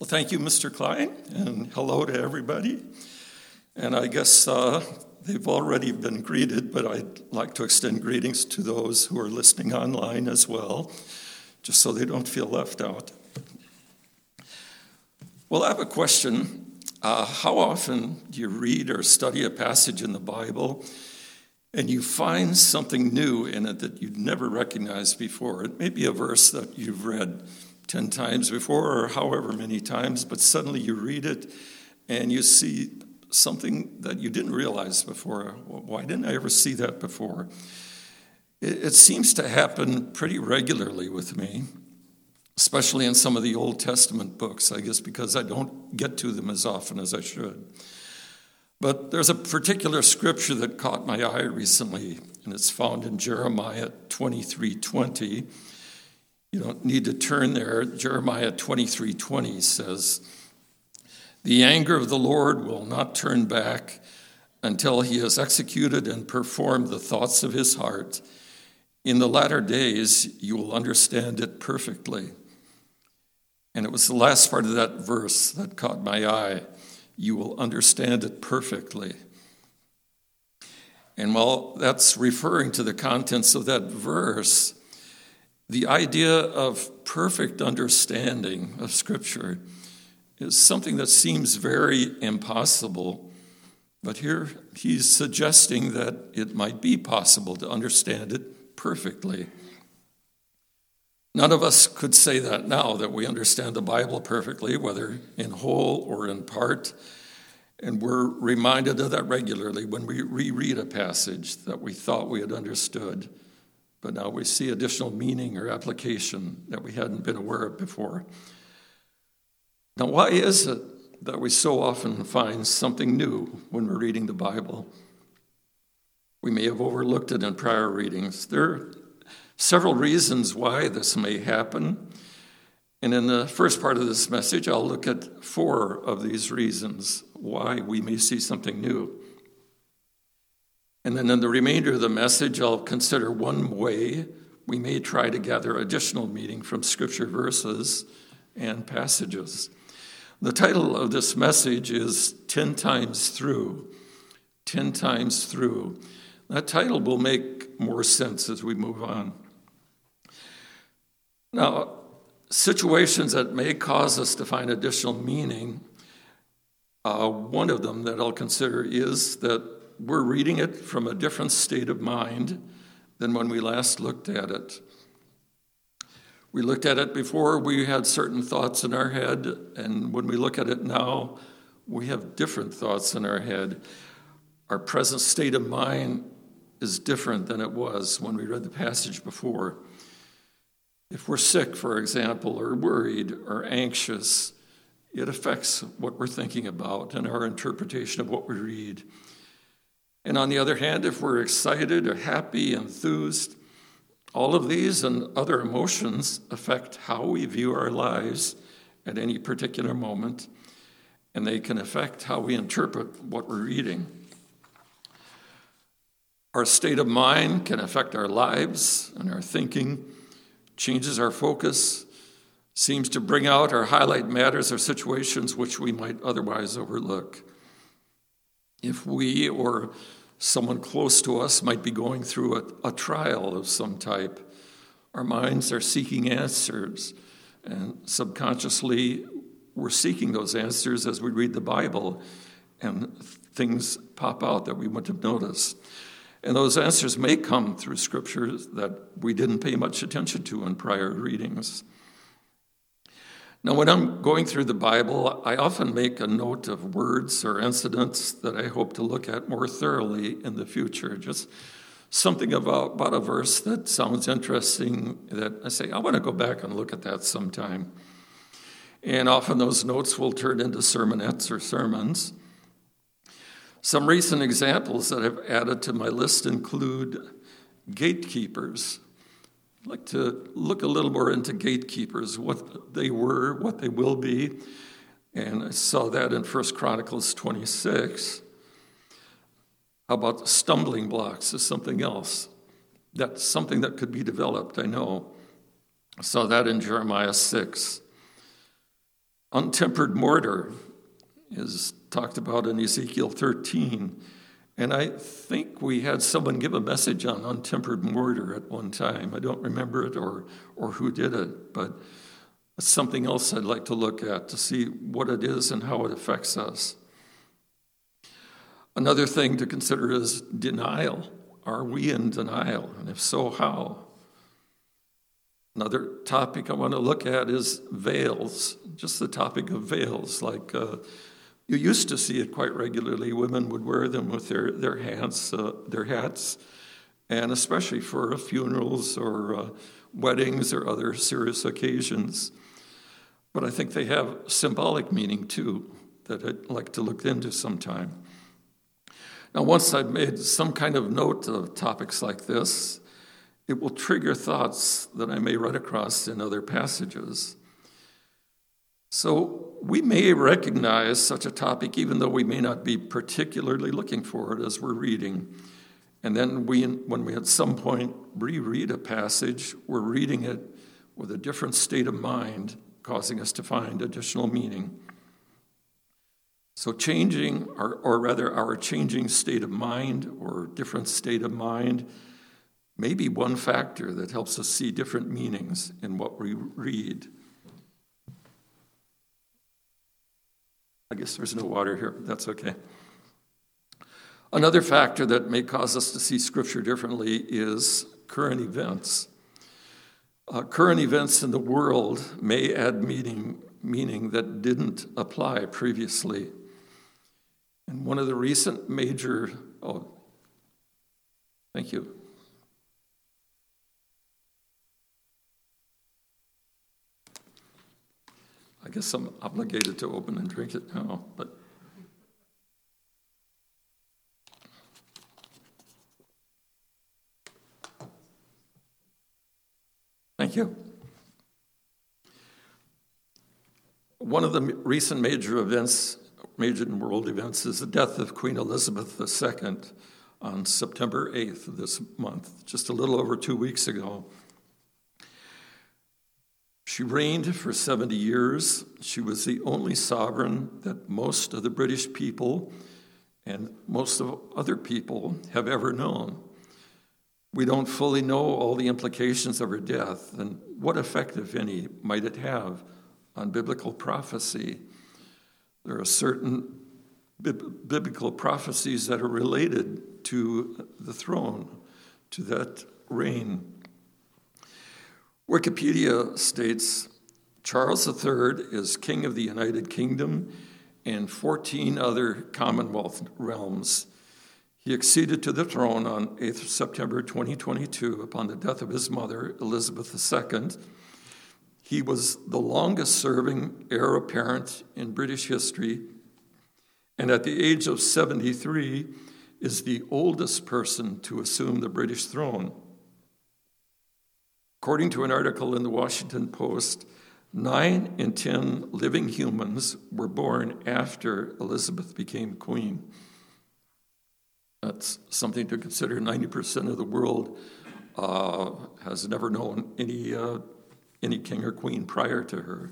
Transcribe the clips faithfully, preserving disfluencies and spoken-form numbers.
Well, thank you, Mister Klein, and hello to everybody. And I guess uh, they've already been greeted, but I'd like to extend greetings to those who are listening online as well, just so they don't feel left out. Well, I have a question. Uh, how often do you read or study a passage in the Bible and you find something new in it that you'd never recognized before? It may be a verse that you've read ten times before or however many times, but suddenly you read it and you see something that you didn't realize before. Why didn't I ever see that before? It, it seems to happen pretty regularly with me, especially in some of the Old Testament books, I guess because I don't get to them as often as I should. But there's a particular scripture that caught my eye recently, and it's found in Jeremiah twenty-three twenty. You don't need to turn there. Jeremiah twenty-three twenty says, "The anger of the Lord will not turn back until he has executed and performed the thoughts of his heart. In the latter days, you will understand it perfectly." And it was the last part of that verse that caught my eye. You will understand it perfectly. And while that's referring to the contents of that verse, the idea of perfect understanding of Scripture is something that seems very impossible. But here he's suggesting that it might be possible to understand it perfectly. None of us could say that now, that we understand the Bible perfectly, whether in whole or in part. And we're reminded of that regularly when we reread a passage that we thought we had understood, but now we see additional meaning or application that we hadn't been aware of before. Now, why is it that we so often find something new when we're reading the Bible? We may have overlooked it in prior readings. There are several reasons why this may happen. And in the first part of this message, I'll look at four of these reasons why we may see something new. And then in the remainder of the message, I'll consider one way we may try to gather additional meaning from Scripture verses and passages. The title of this message is Ten Times Through. Ten Times Through. That title will make more sense as we move on. Now, situations that may cause us to find additional meaning, uh, one of them that I'll consider is that we're reading it from a different state of mind than when we last looked at it. We looked at it before, we had certain thoughts in our head, and when we look at it now, we have different thoughts in our head. Our present state of mind is different than it was when we read the passage before. If we're sick, for example, or worried or anxious, it affects what we're thinking about and our interpretation of what we read. And on the other hand, if we're excited or happy, enthused, all of these and other emotions affect how we view our lives at any particular moment, and they can affect how we interpret what we're reading. Our state of mind can affect our lives and our thinking, changes our focus, seems to bring out or highlight matters or situations which we might otherwise overlook. If we or someone close to us might be going through a, a trial of some type, our minds are seeking answers, and subconsciously we're seeking those answers as we read the Bible, and things pop out that we wouldn't have noticed. And those answers may come through scriptures that we didn't pay much attention to in prior readings. Now, when I'm going through the Bible, I often make a note of words or incidents that I hope to look at more thoroughly in the future. Just something about, about a verse that sounds interesting that I say, I want to go back and look at that sometime. And often those notes will turn into sermonettes or sermons. Some recent examples that I've added to my list include gatekeepers. I'd like to look a little more into gatekeepers, what they were, what they will be. And I saw that in First Chronicles twenty-six. How about stumbling blocks is something else. That's something that could be developed, I know. I saw that in Jeremiah six. Untempered mortar is talked about in Ezekiel thirteen. And I think we had someone give a message on untempered mortar at one time. I don't remember it or, or who did it, but it's something else I'd like to look at to see what it is and how it affects us. Another thing to consider is denial. Are we in denial? And if so, how? Another topic I want to look at is veils, just the topic of veils. Like uh, you used to see it quite regularly. Women would wear them with their, their hats, uh, their hats, and especially for funerals or uh, weddings or other serious occasions. But I think they have symbolic meaning too that I'd like to look into sometime. Now, once I've made some kind of note of topics like this, it will trigger thoughts that I may run across in other passages. So we may recognize such a topic even though we may not be particularly looking for it as we're reading. And then we, when we at some point reread a passage, we're reading it with a different state of mind, causing us to find additional meaning. So changing, or, or rather our changing state of mind or different state of mind may be one factor that helps us see different meanings in what we read. I guess there's no water here. That's okay. Another factor that may cause us to see Scripture differently is current events. Uh, current events in the world may add meaning, meaning that didn't apply previously. And one of the recent major, oh, thank you. I guess I'm obligated to open and drink it now, but thank you. One of the recent major events, major world events, is the death of Queen Elizabeth the Second on September eighth of this month, just a little over two weeks ago. She reigned for seventy years. She was the only sovereign that most of the British people and most of other people have ever known. We don't fully know all the implications of her death and what effect, if any, might it have on biblical prophecy. There are certain bib- biblical prophecies that are related to the throne, to that reign. Wikipedia states, Charles the Third is king of the United Kingdom and fourteen other Commonwealth realms. He acceded to the throne on eighth of September twenty twenty-two upon the death of his mother, Elizabeth the Second. He was the longest-serving heir apparent in British history, and at the age of seventy-three is the oldest person to assume the British throne. According to an article in the Washington Post, nine in ten living humans were born after Elizabeth became queen. That's something to consider. ninety percent of the world uh, has never known any, uh, any king or queen prior to her.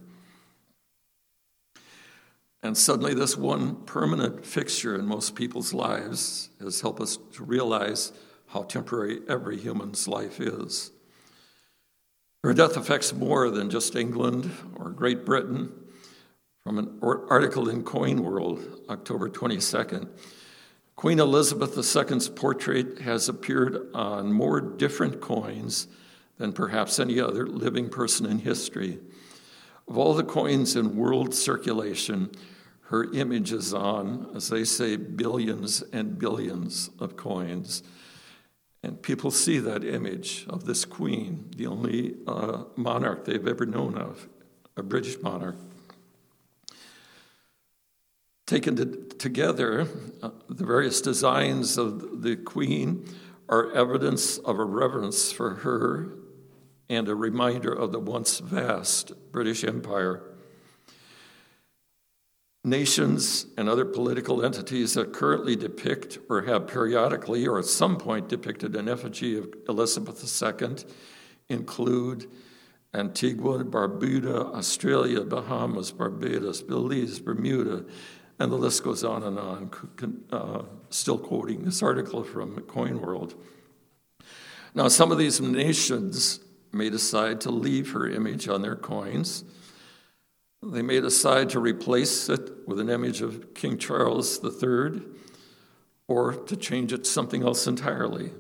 And suddenly this one permanent fixture in most people's lives has helped us to realize how temporary every human's life is. Her death affects more than just England or Great Britain. From an article in Coin World, October twenty-second, Queen Elizabeth the Second's portrait has appeared on more different coins than perhaps any other living person in history. Of all the coins in world circulation, her image is on, as they say, billions and billions of coins. And people see that image of this queen, the only uh, monarch they've ever known of, a British monarch. Taken to, together, uh, the various designs of the queen are evidence of a reverence for her and a reminder of the once vast British Empire. Nations and other political entities that currently depict or have periodically or at some point depicted an effigy of Elizabeth the Second include Antigua, Barbuda, Australia, Bahamas, Barbados, Belize, Bermuda, and the list goes on and on, uh, still quoting this article from Coin World. Now, some of these nations may decide to leave her image on their coins. They may decide to replace it with an image of King Charles the Third, or to change it to something else entirely.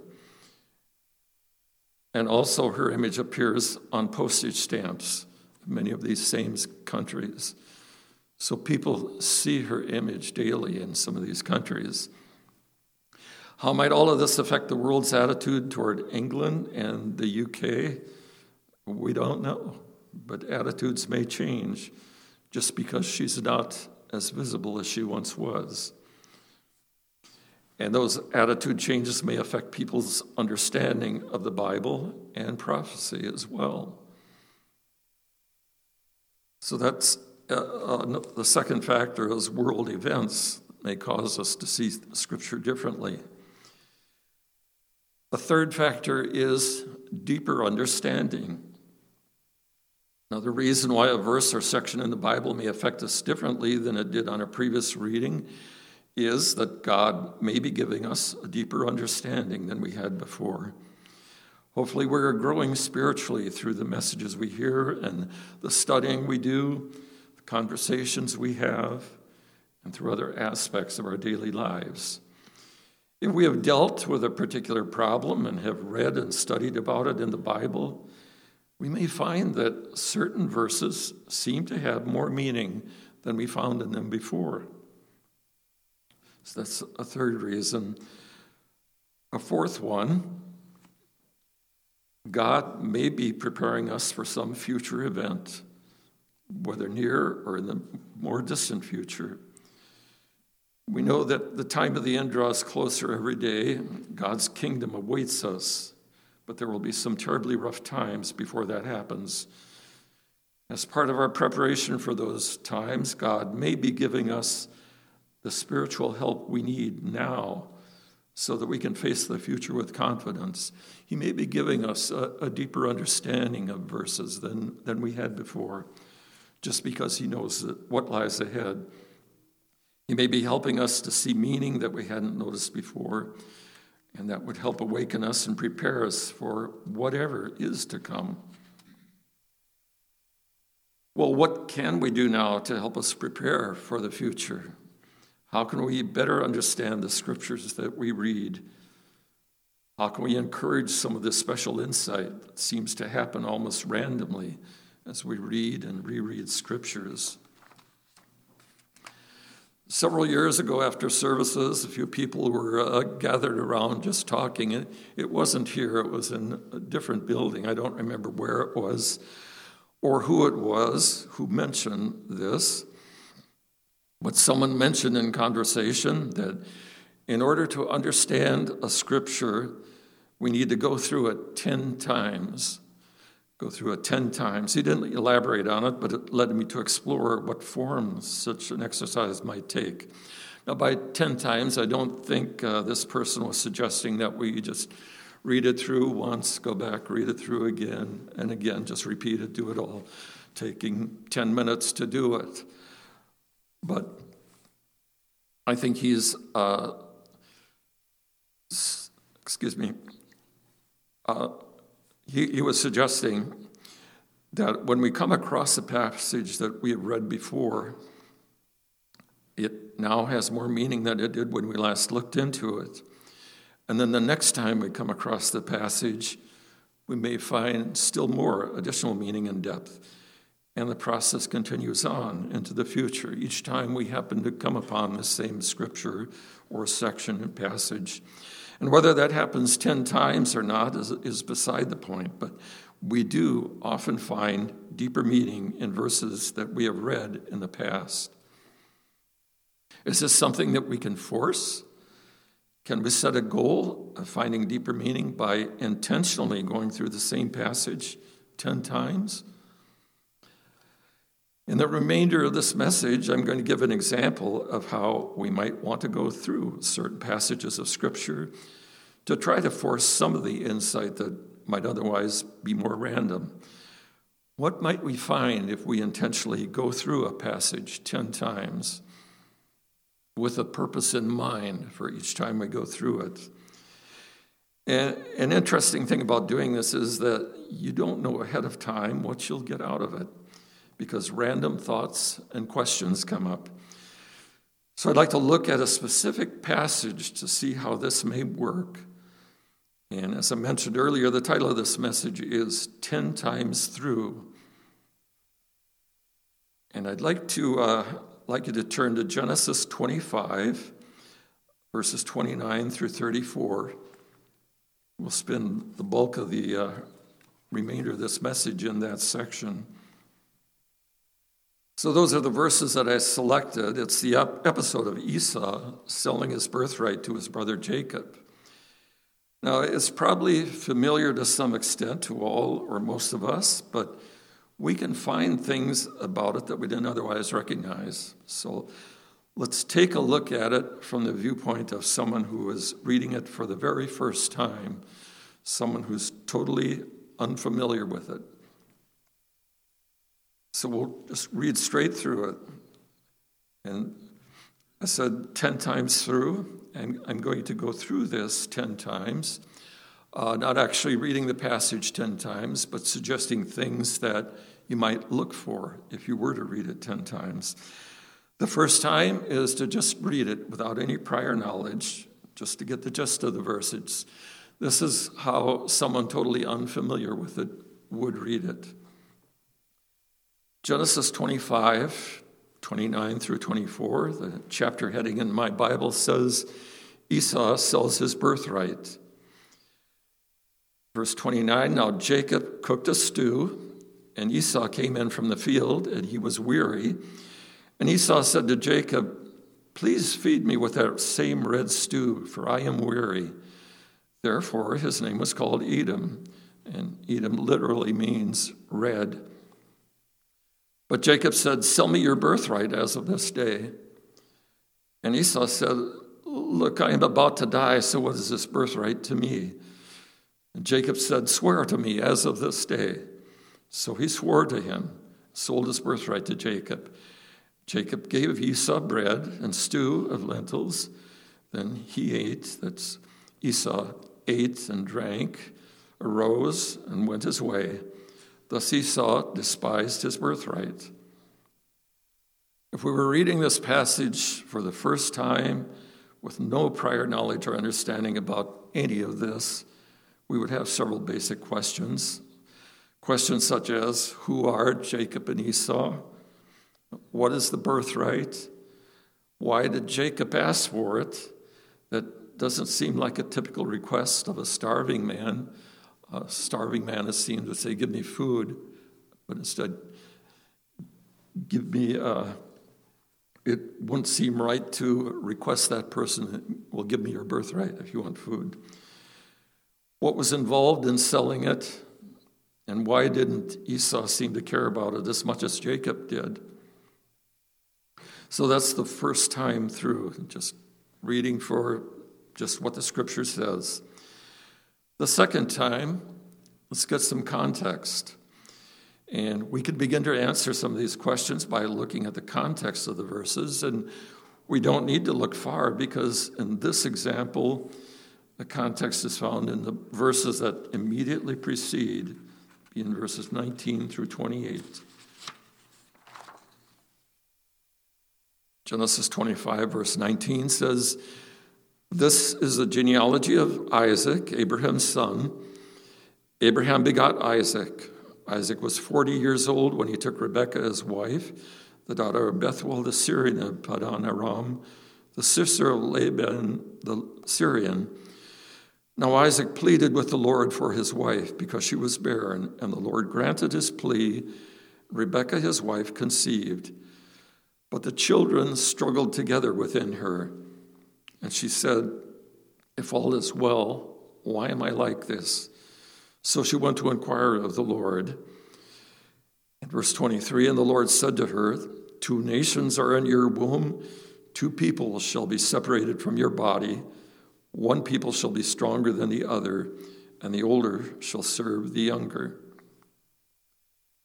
And also her image appears on postage stamps in many of these same countries. So people see her image daily in some of these countries. How might all of this affect the world's attitude toward England and the U K? We don't know, but attitudes may change just because she's not as visible as she once was. And those attitude changes may affect people's understanding of the Bible and prophecy as well. So that's uh, uh, the second factor is world events may cause us to see Scripture differently. The third factor is deeper understanding. Another reason why a verse or section in the Bible may affect us differently than it did on a previous reading is that God may be giving us a deeper understanding than we had before. Hopefully we're growing spiritually through the messages we hear and the studying we do, the conversations we have, and through other aspects of our daily lives. If we have dealt with a particular problem and have read and studied about it in the Bible, we may find that certain verses seem to have more meaning than we found in them before. So that's a third reason. A fourth one, God may be preparing us for some future event, whether near or in the more distant future. We know that the time of the end draws closer every day. God's kingdom awaits us, but there will be some terribly rough times before that happens. As part of our preparation for those times, God may be giving us the spiritual help we need now so that we can face the future with confidence. He may be giving us a, a deeper understanding of verses than, than we had before, just because he knows that what lies ahead. He may be helping us to see meaning that we hadn't noticed before, and that would help awaken us and prepare us for whatever is to come. Well, what can we do now to help us prepare for the future? How can we better understand the scriptures that we read? How can we encourage some of this special insight that seems to happen almost randomly as we read and reread scriptures? Several years ago after services, a few people were uh, gathered around just talking. It, it wasn't here, it was in a different building. I don't remember where it was or who it was who mentioned this. But someone mentioned in conversation that in order to understand a scripture, we need to go through it ten times. Go through it ten times. He didn't elaborate on it, but it led me to explore what form such an exercise might take. Now, by ten times, I don't think uh, this person was suggesting that we just read it through once, go back, read it through again, and again, just repeat it, do it all, taking ten minutes to do it. But I think he's, uh, excuse me, uh, he, he was suggesting that when we come across a passage that we have read before, it now has more meaning than it did when we last looked into it. And then the next time we come across the passage, we may find still more additional meaning and depth. And the process continues on into the future. Each time we happen to come upon the same scripture or section and passage. And whether that happens ten times or not is, is beside the point. But we do often find deeper meaning in verses that we have read in the past. Is this something that we can force? Can we set a goal of finding deeper meaning by intentionally going through the same passage ten times? In the remainder of this message, I'm going to give an example of how we might want to go through certain passages of Scripture to try to force some of the insight that might otherwise be more random. What might we find if we intentionally go through a passage ten times with a purpose in mind for each time we go through it? And an interesting thing about doing this is that you don't know ahead of time what you'll get out of it, because random thoughts and questions come up. So I'd like to look at a specific passage to see how this may work. And as I mentioned earlier, the title of this message is Ten Times Through. And I'd like to uh, like you to turn to Genesis twenty-five, verses twenty-nine through thirty-four. We'll spend the bulk of the uh, remainder of this message in that section. So those are the verses that I selected. It's the ep- episode of Esau selling his birthright to his brother Jacob. Now, it's probably familiar to some extent to all or most of us, but we can find things about it that we didn't otherwise recognize. So let's take a look at it from the viewpoint of someone who is reading it for the very first time, someone who's totally unfamiliar with it. So we'll just read straight through it. And I said ten times through, and I'm going to go through this ten times, uh, not actually reading the passage ten times, but suggesting things that you might look for if you were to read it ten times. The first time is to just read it without any prior knowledge, just to get the gist of the verses. This is how someone totally unfamiliar with it would read it. Genesis twenty-five, twenty-nine through twenty-four, the chapter heading in my Bible says, Esau sells his birthright. Verse twenty-nine, now Jacob cooked a stew, and Esau came in from the field, and he was weary. And Esau said to Jacob, please feed me with that same red stew, for I am weary. Therefore, his name was called Edom, and Edom literally means red. But Jacob said, sell me your birthright as of this day. And Esau said, look, I am about to die, so what is this birthright to me? And Jacob said, swear to me as of this day. So he swore to him, sold his birthright to Jacob. Jacob gave Esau bread and stew of lentils. Then he ate, that's Esau ate and drank, arose and went his way. Thus Esau despised his birthright. If we were reading this passage for the first time with no prior knowledge or understanding about any of this, we would have several basic questions. Questions such as, who are Jacob and Esau? What is the birthright? Why did Jacob ask for it? That doesn't seem like a typical request of a starving man. A starving man is seen to say, give me food, but instead, give me, uh, it wouldn't seem right to request that person, well, give me your birthright if you want food. What was involved in selling it, and why didn't Esau seem to care about it as much as Jacob did? So that's the first time through, just reading for just what the scripture says. The second time, let's get some context. And we can begin to answer some of these questions by looking at the context of the verses. And we don't need to look far because in this example, the context is found in the verses that immediately precede, in verses nineteen through twenty-eight. Genesis twenty-five, verse nineteen says, this is the genealogy of Isaac, Abraham's son. Abraham begot Isaac. Isaac was forty years old when he took Rebekah as wife, the daughter of Bethuel the Syrian of Padan Aram, the sister of Laban the Syrian. Now Isaac pleaded with the Lord for his wife because she was barren, and the Lord granted his plea. Rebekah, his wife, conceived. But the children struggled together within her. And she said, if all is well, why am I like this? So she went to inquire of the Lord. In verse twenty-three, and the Lord said to her, two nations are in your womb, two people shall be separated from your body. One people shall be stronger than the other, and the older shall serve the younger.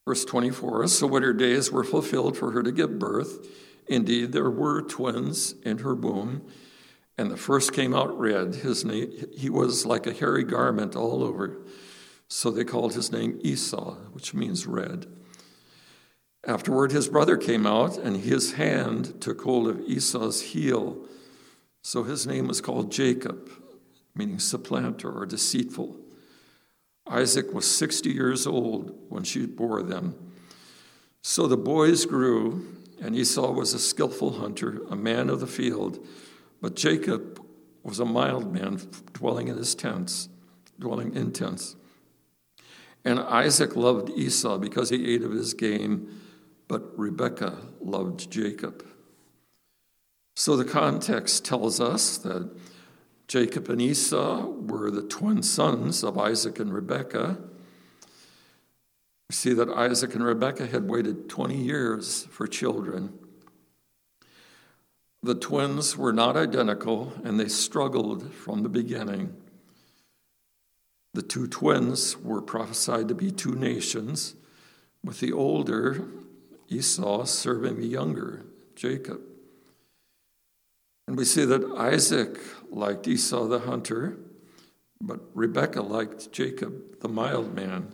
Verse twenty-four, so when her days were fulfilled for her to give birth, indeed there were twins in her womb, and the first came out red. His name, he was like a hairy garment all over, so they called his name Esau, which means red. Afterward his brother came out, and his hand took hold of Esau's heel, so his name was called Jacob, meaning supplanter or deceitful. Isaac was sixty years old when she bore them. So the boys grew, and Esau was a skillful hunter, a man of the field, but Jacob was a mild man, dwelling in his tents, dwelling in tents. And Isaac loved Esau because he ate of his game, but Rebekah loved Jacob. So the context tells us that Jacob and Esau were the twin sons of Isaac and Rebekah. We see that Isaac and Rebekah had waited twenty years for children. The twins were not identical, and they struggled from the beginning. The two twins were prophesied to be two nations, with the older, Esau, serving the younger, Jacob. And we see that Isaac liked Esau the hunter, but Rebekah liked Jacob, the mild man.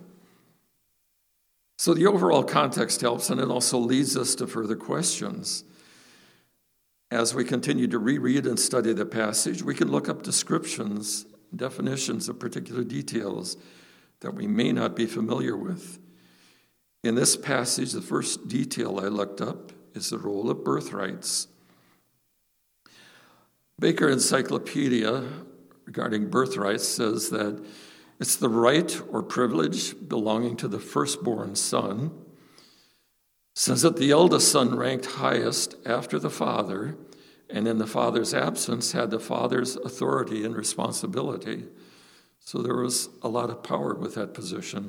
So the overall context helps, and it also leads us to further questions. As we continue to reread and study the passage, we can look up descriptions, definitions of particular details that we may not be familiar with. In this passage, the first detail I looked up is the role of birthrights. Baker Encyclopedia regarding birthrights says that it's the right or privilege belonging to the firstborn son. Says that the eldest son ranked highest after the father, and in the father's absence had the father's authority and responsibility. So there was a lot of power with that position.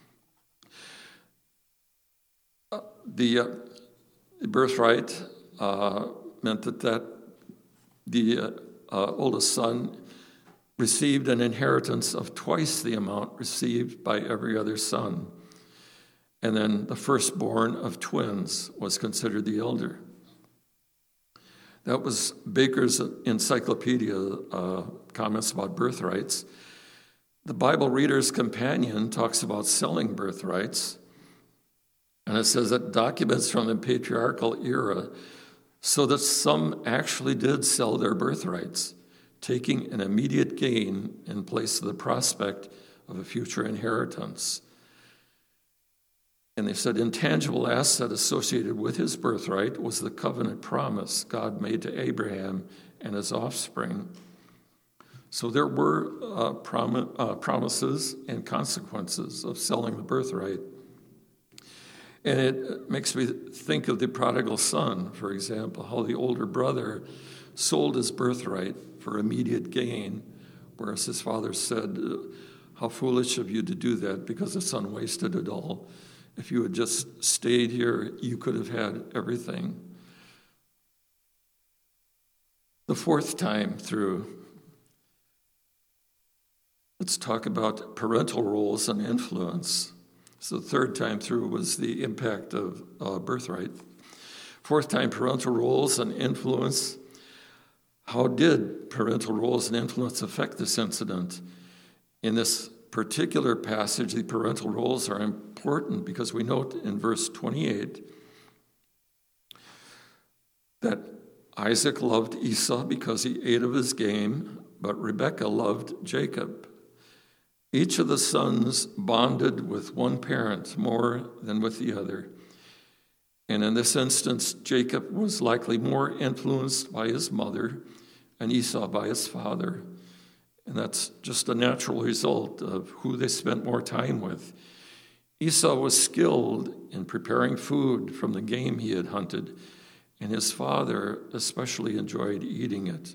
Uh, the, uh, the birthright uh, meant that, that the uh, uh, oldest son received an inheritance of twice the amount received by every other son. And then the firstborn of twins was considered the elder. That was Baker's Encyclopedia uh, comments about birthrights. The Bible Reader's Companion talks about selling birthrights. And it says that documents from the patriarchal era so that some actually did sell their birthrights, taking an immediate gain in place of the prospect of a future inheritance. And they said intangible asset associated with his birthright was the covenant promise God made to Abraham and his offspring. So there were uh, prom- uh, promises and consequences of selling the birthright. And it makes me think of the prodigal son, for example, how the older brother sold his birthright for immediate gain, whereas his father said, how foolish of you to do that, because the son wasted it all. If you had just stayed here, you could have had everything. The fourth time through, let's talk about parental roles and influence. So the third time through was the impact of uh, birthright. Fourth time, parental roles and influence. How did parental roles and influence affect this incident? In this particular passage, the parental roles are important because we note in verse twenty-eight that Isaac loved Esau because he ate of his game, but Rebekah loved Jacob. Each of the sons bonded with one parent more than with the other. And in this instance, Jacob was likely more influenced by his mother and Esau by his father. And that's just a natural result of who they spent more time with. Esau was skilled in preparing food from the game he had hunted, and his father especially enjoyed eating it.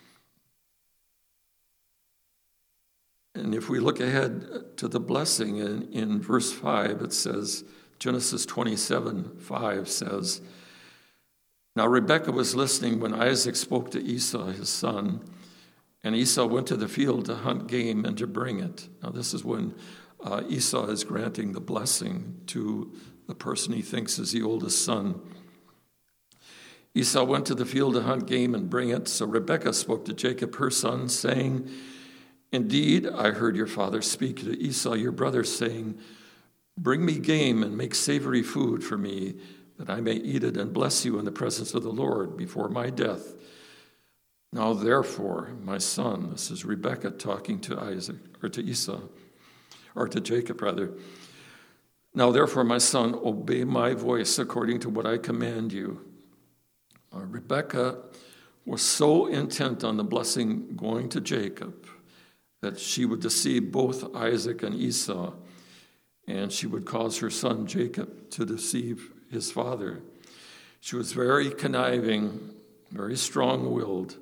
And if we look ahead to the blessing in, in verse five, it says, Genesis twenty-seven five says, now Rebekah was listening when Isaac spoke to Esau, his son, and Esau went to the field to hunt game and to bring it. Now this is when uh, Esau is granting the blessing to the person he thinks is the oldest son. Esau went to the field to hunt game and bring it. So Rebekah spoke to Jacob, her son, saying, "Indeed, I heard your father speak to Esau, your brother, saying, 'Bring me game and make savory food for me, that I may eat it and bless you in the presence of the Lord before my death. Now therefore, my son,'" this is Rebekah talking to Isaac, or to Esau, or to Jacob rather, "Now therefore, my son, obey my voice according to what I command you." Uh, Rebekah was so intent on the blessing going to Jacob that she would deceive both Isaac and Esau, and she would cause her son Jacob to deceive his father. She was very conniving, very strong-willed.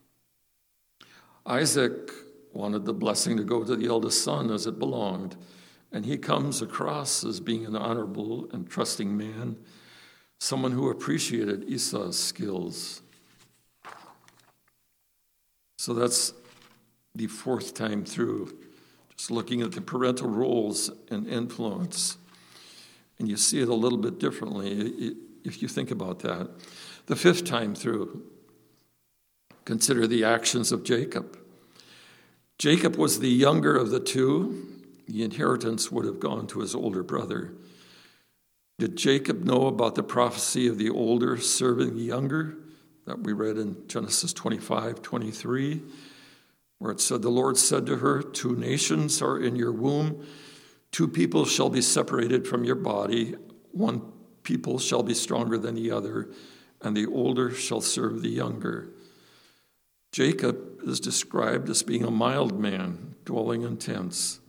Isaac wanted the blessing to go to the eldest son as it belonged, and he comes across as being an honorable and trusting man, someone who appreciated Esau's skills. So that's the fourth time through, just looking at the parental roles and influence. And you see it a little bit differently if you think about that. The fifth time through, consider the actions of Jacob. Jacob was the younger of the two. The inheritance would have gone to his older brother. Did Jacob know about the prophecy of the older serving the younger that we read in Genesis twenty-five, twenty-three, where it said, "The Lord said to her, 'Two nations are in your womb. Two people shall be separated from your body. One people shall be stronger than the other, and the older shall serve the younger.'" Jacob is described as being a mild man, dwelling in tents.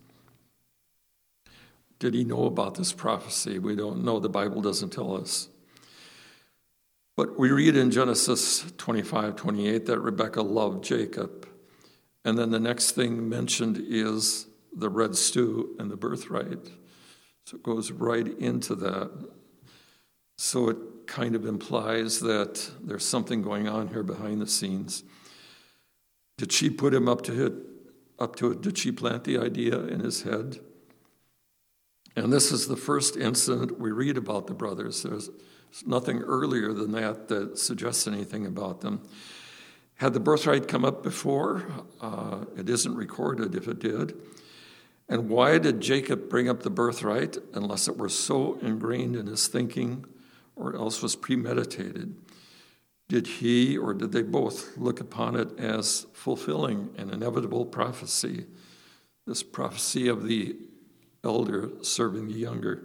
Did he know about this prophecy? We don't know. The Bible doesn't tell us. But we read in Genesis twenty-five, twenty-eight that Rebekah loved Jacob. And then the next thing mentioned is the red stew and the birthright. So it goes right into that. So it kind of implies that there's something going on here behind the scenes. Did she put him up to it? Up to it? Did she plant the idea in his head? And this is the first incident we read about the brothers. There's nothing earlier than that that suggests anything about them. Had the birthright come up before? Uh, it isn't recorded if it did. And why did Jacob bring up the birthright unless it were so ingrained in his thinking or else was premeditated? Did he or did they both look upon it as fulfilling an inevitable prophecy, this prophecy of the elder serving the younger?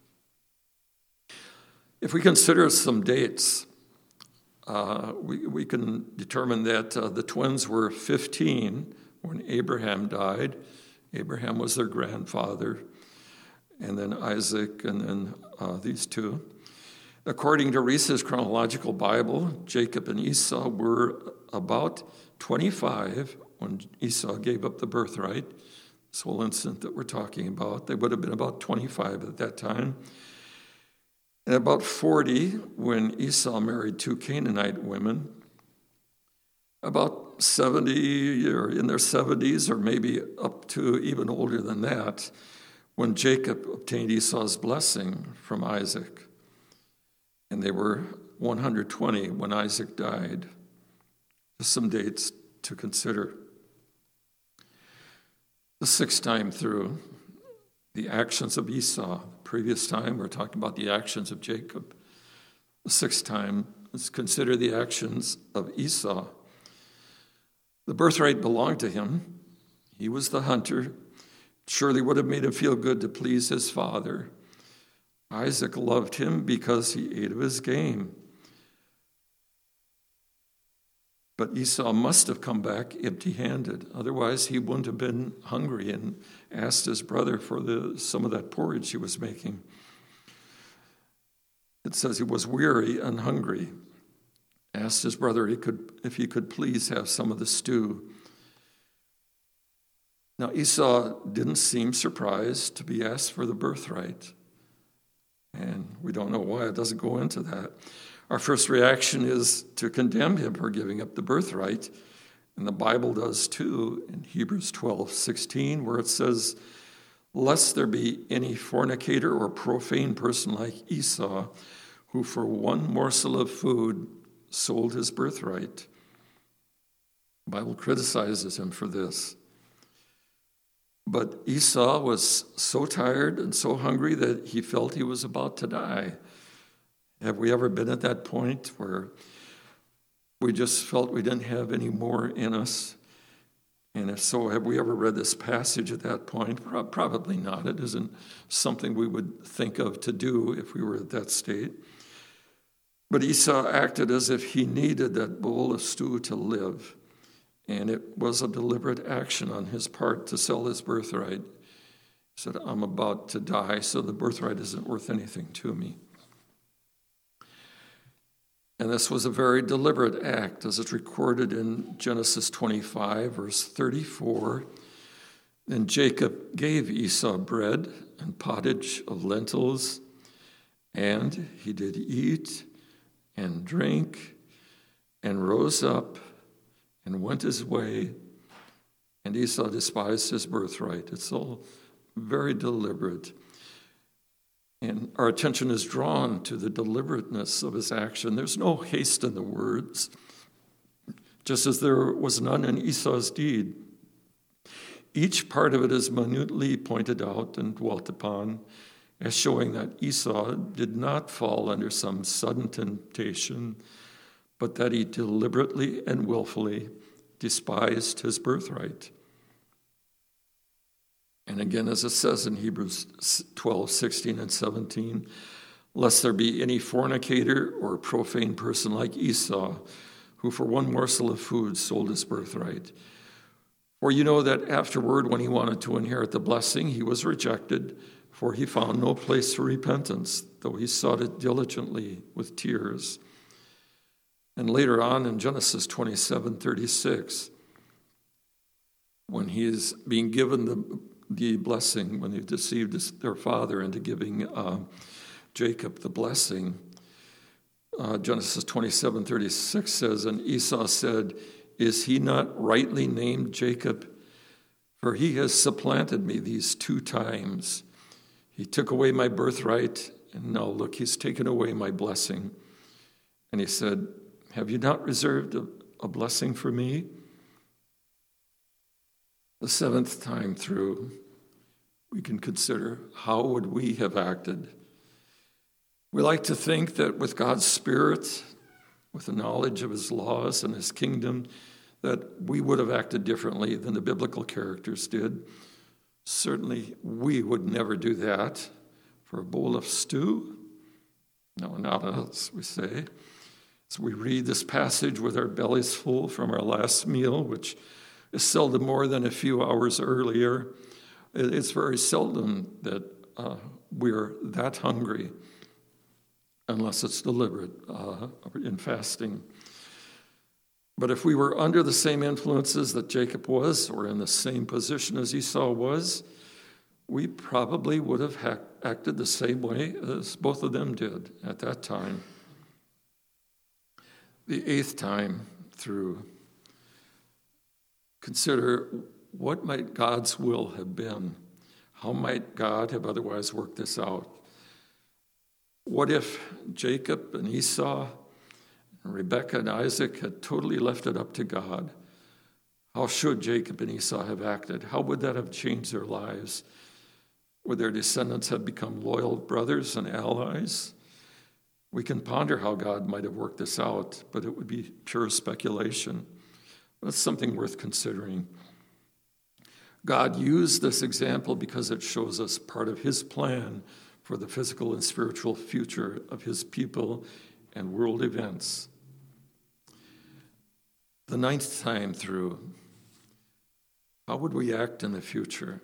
If we consider some dates, uh, we, we can determine that uh, the twins were fifteen when Abraham died. Abraham was their grandfather, and then Isaac, and then uh, these two. According to Reese's Chronological Bible, Jacob and Esau were about twenty-five when Esau gave up the birthright. This whole incident that we're talking about, they would have been about twenty-five at that time. And about forty when Esau married two Canaanite women. About seventy, or in their seventies, or maybe up to even older than that, when Jacob obtained Esau's blessing from Isaac. And they were one hundred twenty when Isaac died. Just some dates to consider. The sixth time through, the actions of Esau. Previous time, we're talking about the actions of Jacob. The sixth time, let's consider the actions of Esau. The birthright belonged to him. He was the hunter. Surely would have made him feel good to please his father. Isaac loved him because he ate of his game. But Esau must have come back empty-handed. Otherwise, he wouldn't have been hungry and asked his brother for the, some of that porridge he was making. It says he was weary and hungry. Asked his brother he could, if he could please have some of the stew. Now, Esau didn't seem surprised to be asked for the birthright. And we don't know why. It doesn't go into that. Our first reaction is to condemn him for giving up the birthright. And the Bible does too in Hebrews twelve sixteen, where it says, lest there be any fornicator or profane person like Esau, who for one morsel of food sold his birthright. The Bible criticizes him for this. But Esau was so tired and so hungry that he felt he was about to die. Have we ever been at that point where we just felt we didn't have any more in us? And if so, have we ever read this passage at that point? Probably not. It isn't something we would think of to do if we were at that state. But Esau acted as if he needed that bowl of stew to live. And it was a deliberate action on his part to sell his birthright. He said, I'm about to die, so the birthright isn't worth anything to me. And this was a very deliberate act, as it's recorded in Genesis twenty-five, verse thirty-four. Then Jacob gave Esau bread and pottage of lentils, and he did eat and drink and rose up and went his way, and Esau despised his birthright. It's all very deliberate. And our attention is drawn to the deliberateness of his action. There's no haste in the words, just as there was none in Esau's deed. Each part of it is minutely pointed out and dwelt upon, as showing that Esau did not fall under some sudden temptation, but that he deliberately and willfully despised his birthright. And again, as it says in Hebrews twelve, sixteen, and seventeen, lest there be any fornicator or profane person like Esau, who for one morsel of food sold his birthright. For you know that afterward, when he wanted to inherit the blessing, he was rejected, for he found no place for repentance, though he sought it diligently with tears. And later on in Genesis twenty-seven, thirty-six, when he is being given the the blessing, when they deceived his, their father into giving uh, Jacob the blessing, uh, Genesis twenty-seven, thirty-six says, and Esau said, is he not rightly named Jacob? For he has supplanted me these two times. He took away my birthright, and now look, he's taken away my blessing. And he said, have you not reserved a, a blessing for me? The seventh time through, we can consider, how would we have acted? We like to think that with God's Spirit, with the knowledge of his laws and his kingdom, that we would have acted differently than the biblical characters did. Certainly, we would never do that for a bowl of stew. No, not us, we say. As we read this passage with our bellies full from our last meal, which is seldom more than a few hours earlier, it's very seldom that uh, we're that hungry, unless it's deliberate uh, in fasting. But if we were under the same influences that Jacob was, or in the same position as Esau was, we probably would have ha- acted the same way as both of them did at that time. The eighth time through, consider, what might God's will have been? How might God have otherwise worked this out? What if Jacob and Esau and Rebekah and Isaac had totally left it up to God? How should Jacob and Esau have acted? How would that have changed their lives? Would their descendants have become loyal brothers and allies? We can ponder how God might have worked this out, but it would be pure speculation. That's something worth considering. God used this example because it shows us part of his plan for the physical and spiritual future of his people and world events. The ninth time through, how would we act in the future?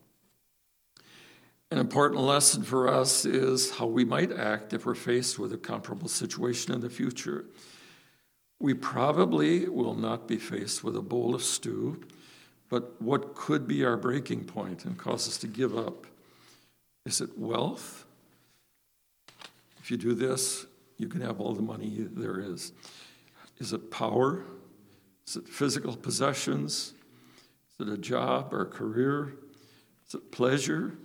An important lesson for us is how we might act if we're faced with a comparable situation in the future. We probably will not be faced with a bowl of stew, but what could be our breaking point and cause us to give up? Is it wealth? If you do this, you can have all the money there is. Is it power? Is it physical possessions? Is it a job or a career? Is it pleasure?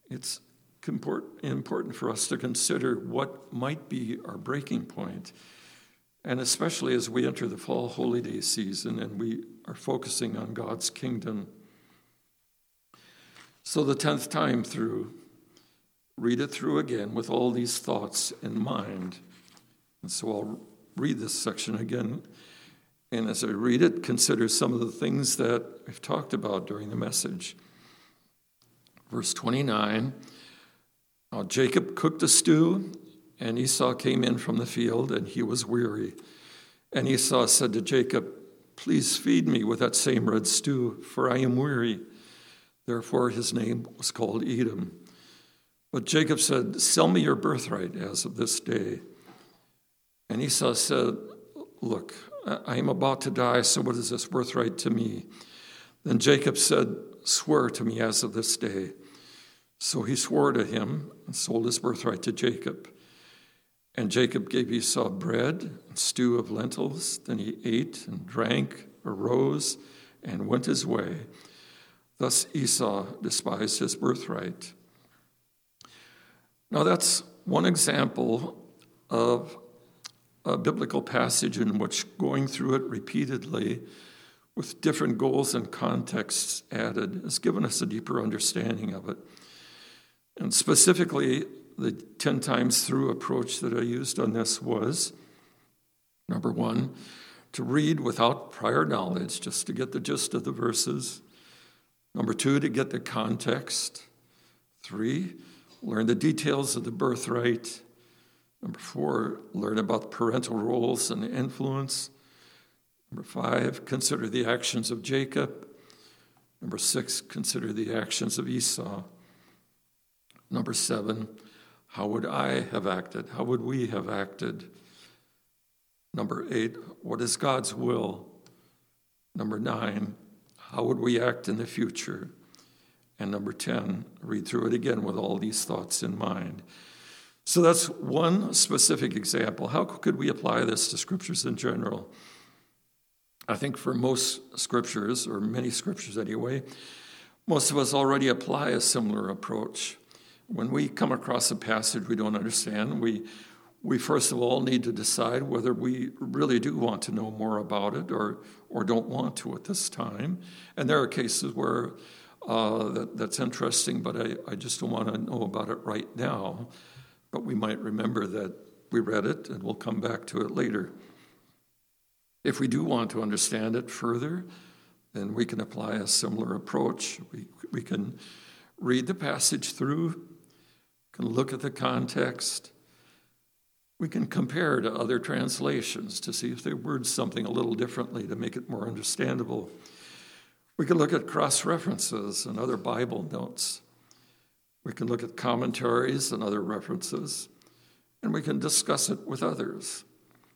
it's important for us to consider what might be our breaking point, and especially as we enter the fall holy day season and we are focusing on God's kingdom. So the tenth time through, read it through again with all these thoughts in mind. And so I'll read this section again, and as I read it, consider some of the things that I've talked about during the message. Verse twenty-nine, now Jacob cooked a stew, and Esau came in from the field, and he was weary. And Esau said to Jacob, "Please feed me with that same red stew, for I am weary." Therefore his name was called Edom. But Jacob said, "Sell me your birthright as of this day." And Esau said, "Look, I am about to die, so what is this birthright to me?" Then Jacob said, "Swear to me as of this day." So he swore to him and sold his birthright to Jacob. And Jacob gave Esau bread and stew of lentils. Then he ate and drank, arose, and went his way. Thus Esau despised his birthright. Now that's one example of a biblical passage in which going through it repeatedly with different goals and contexts added has given us a deeper understanding of it. And specifically, the ten times through approach that I used on this was, number one, to read without prior knowledge, just to get the gist of the verses. Number two, to get the context. Three, learn the details of the birthright. Number four, learn about parental roles and influence. Number five, consider the actions of Jacob. Number six, consider the actions of Esau. Number seven, how would I have acted? How would we have acted? Number eight, what is God's will? Number nine, how would we act in the future? And number ten, read through it again with all these thoughts in mind. So that's one specific example. How could we apply this to scriptures in general? I think for most scriptures, or many scriptures anyway, most of us already apply a similar approach. When we come across a passage we don't understand, we we first of all need to decide whether we really do want to know more about it or or don't want to at this time. And there are cases where uh, that, that's interesting, but I, I just don't want to know about it right now. But we might remember that we read it and we'll come back to it later. If we do want to understand it further, then we can apply a similar approach. We, we can read the passage through, can look at the context. We can compare to other translations to see if they word something a little differently to make it more understandable. We can look at cross-references and other Bible notes. We can look at commentaries and other references, and we can discuss it with others.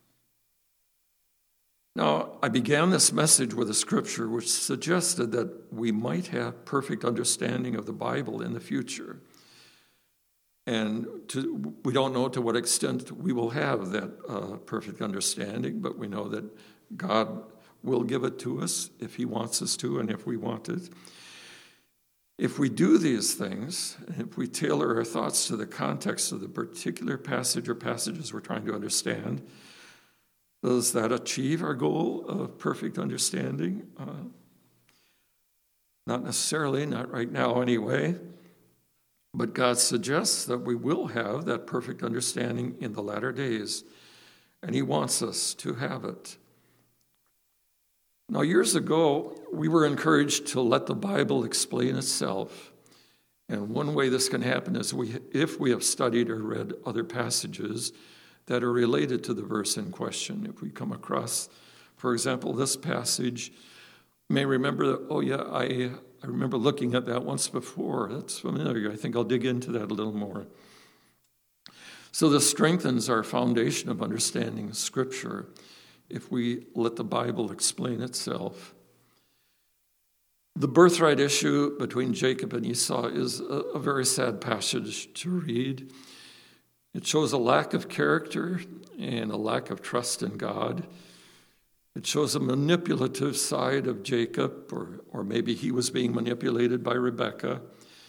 Now, I began this message with a scripture which suggested that we might have perfect understanding of the Bible in the future. And to, we don't know to what extent we will have that uh, perfect understanding, but we know that God will give it to us if he wants us to and if we want it. If we do these things, if we tailor our thoughts to the context of the particular passage or passages we're trying to understand, does that achieve our goal of perfect understanding? Uh, not necessarily, not right now anyway. But God suggests that we will have that perfect understanding in the latter days, and he wants us to have it. Now, years ago, we were encouraged to let the Bible explain itself. And one way this can happen is we, if we have studied or read other passages that are related to the verse in question. If we come across, for example, this passage, you may remember that, oh yeah, I, I remember looking at that once before. That's familiar. I think I'll dig into that a little more. So this strengthens our foundation of understanding Scripture if we let the Bible explain itself. The birthright issue between Jacob and Esau is a, a very sad passage to read. It shows a lack of character and a lack of trust in God. It shows a manipulative side of Jacob, or, or maybe he was being manipulated by Rebekah.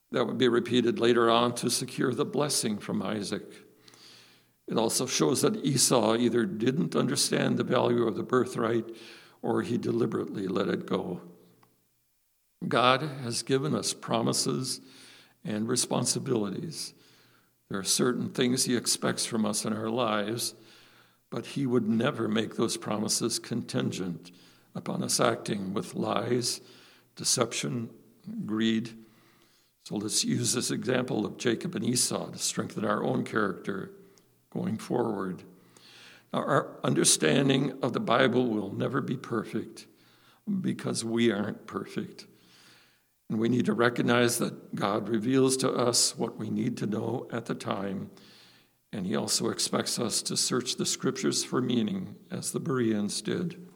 That would be repeated later on to secure the blessing from Isaac. It also shows that Esau either didn't understand the value of the birthright or he deliberately let it go. God has given us promises and responsibilities. There are certain things he expects from us in our lives, but he would never make those promises contingent upon us acting with lies, deception, greed. So let's use this example of Jacob and Esau to strengthen our own character going forward. Now, our understanding of the Bible will never be perfect because we aren't perfect. And we need to recognize that God reveals to us what we need to know at the time, and he also expects us to search the scriptures for meaning, as the Bereans did.